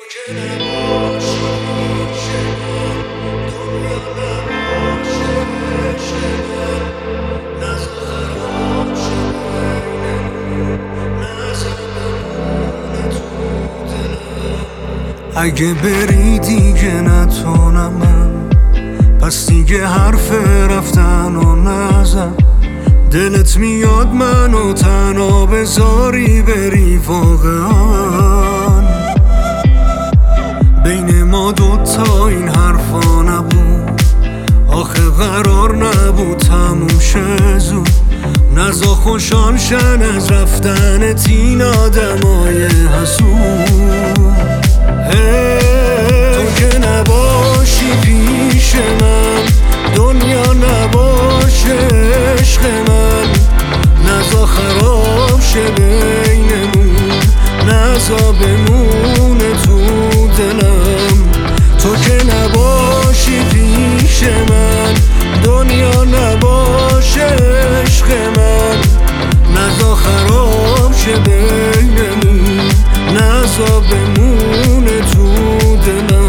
اگه بری دیگه نتونم من، پس دیگه حرف رفتن و نزن. دلت میاد منو تنها بذاری بری واقعا. بین ما دوتا این حرفا نبود، آخه قرار نبود تموم شه زود. نزا خوشحال شن از رفتنت این آدمای حسود. تو که نباشی پیش من، دنیا نباشه عشق من. نزا خراب شه بینمون، نزا بمونه تو دلم. تو که نباشی پیش من، دنیا نباشه عشق من. نزا خراب شه بینمون، نزا بمونه تو دلم.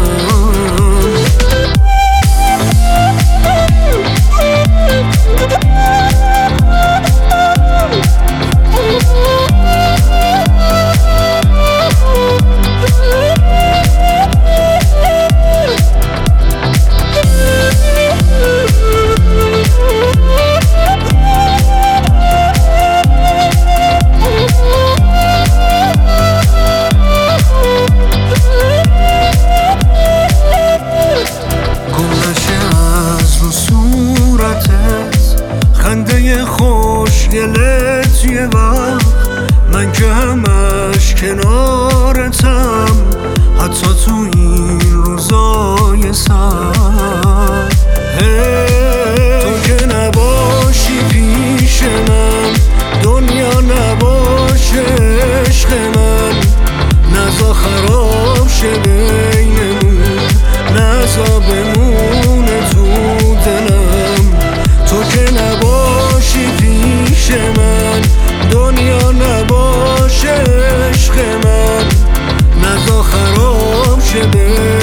خنده خوشگلت یه وقت، من که همش کنارتم، حتی تو این روزای سر. تو که نباشی پیش من، دنیا نباشه عشق من. نزا خراب شه بینمون، نزا بمونه تو دلم. تو که نباشی پیش من، دنیا نباشه عشق من. نزا خراب شه